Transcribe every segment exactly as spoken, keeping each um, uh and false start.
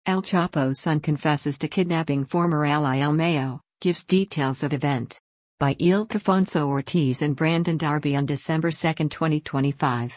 El Chapo's son confesses to kidnapping former ally El Mayo, gives details of event. By Ildefonso Ortiz and Brandon Darby on December second, twenty twenty-five.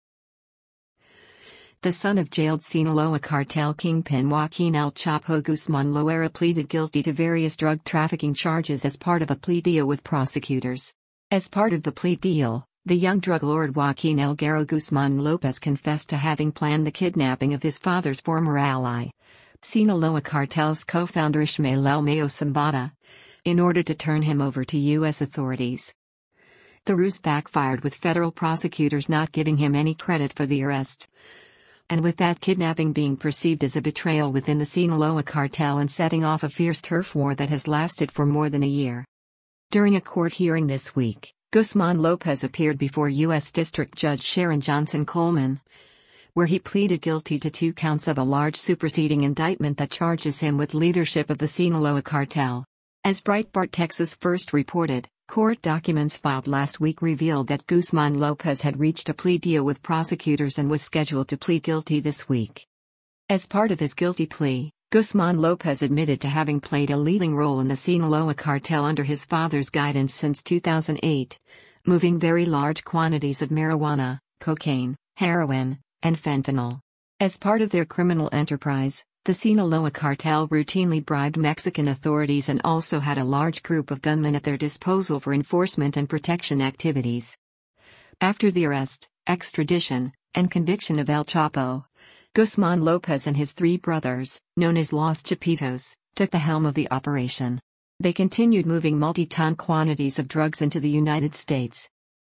The son of jailed Sinaloa cartel kingpin Joaquin El Chapo Guzman Loera pleaded guilty to various drug trafficking charges as part of a plea deal with prosecutors. As part of the plea deal, the young drug lord Joaquin Elguero Guzman Lopez confessed to having planned the kidnapping of his father's former ally, Sinaloa cartel's co-founder Ishmael El Mayo Zambada, in order to turn him over to U S authorities. The ruse backfired, with federal prosecutors not giving him any credit for the arrest, and with that kidnapping being perceived as a betrayal within the Sinaloa cartel and setting off a fierce turf war that has lasted for more than a year. During a court hearing this week, Guzman Lopez appeared before U S District Judge Sharon Johnson Coleman, where he pleaded guilty to two counts of a large superseding indictment that charges him with leadership of the Sinaloa cartel. As Breitbart Texas first reported, court documents filed last week revealed that Guzman Lopez had reached a plea deal with prosecutors and was scheduled to plead guilty this week. As part of his guilty plea, Guzman Lopez admitted to having played a leading role in the Sinaloa cartel under his father's guidance since two thousand eight, moving very large quantities of marijuana, cocaine, heroin, and fentanyl. As part of their criminal enterprise, the Sinaloa cartel routinely bribed Mexican authorities and also had a large group of gunmen at their disposal for enforcement and protection activities. After the arrest, extradition, and conviction of El Chapo, Guzman Lopez and his three brothers, known as Los Chapitos, took the helm of the operation. They continued moving multi-ton quantities of drugs into the United States.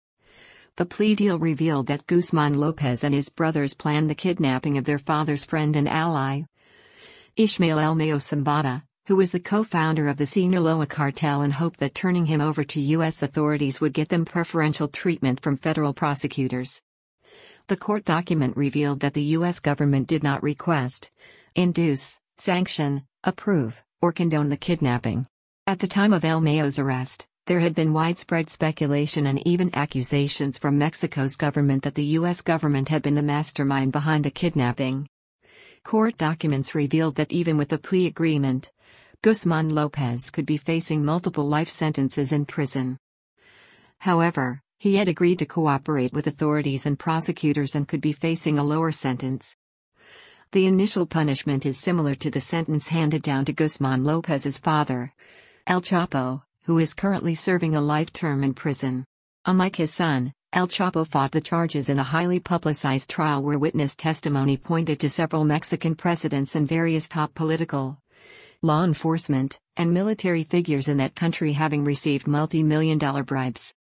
The plea deal revealed that Guzman Lopez and his brothers planned the kidnapping of their father's friend and ally, Ishmael El Mayo Zambada, who was the co-founder of the Sinaloa cartel, and hoped that turning him over to U S authorities would get them preferential treatment from federal prosecutors. The court document revealed that the U S government did not request, induce, sanction, approve, or condone the kidnapping. At the time of El Mayo's arrest, there had been widespread speculation and even accusations from Mexico's government that the U S government had been the mastermind behind the kidnapping. Court documents revealed that even with the plea agreement, Guzman Lopez could be facing multiple life sentences in prison. However, he had agreed to cooperate with authorities and prosecutors and could be facing a lower sentence. The initial punishment is similar to the sentence handed down to Guzman Lopez's father, El Chapo, who is currently serving a life term in prison. Unlike his son, El Chapo fought the charges in a highly publicized trial where witness testimony pointed to several Mexican presidents and various top political, law enforcement, and military figures in that country having received multi-million dollar bribes.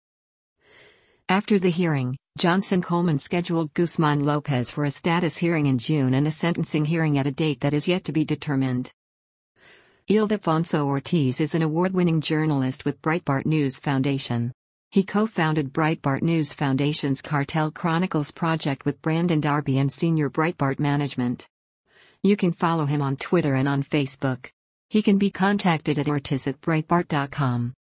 After the hearing, Johnson Coleman scheduled Guzman Lopez for a status hearing in June and a sentencing hearing at a date that is yet to be determined. Ildefonso Ortiz is an award-winning journalist with Breitbart News Foundation. He co-founded Breitbart News Foundation's Cartel Chronicles project with Brandon Darby and senior Breitbart management. You can follow him on Twitter and on Facebook. He can be contacted at ortiz at breitbart dot com.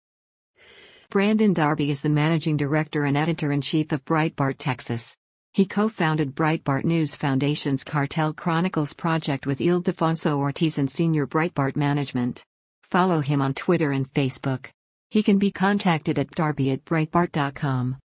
Brandon Darby is the managing director and editor-in-chief of Breitbart Texas. He co-founded Breitbart News Foundation's Cartel Chronicles project with Ildefonso Ortiz and senior Breitbart management. Follow him on Twitter and Facebook. He can be contacted at darby at breitbart dot com.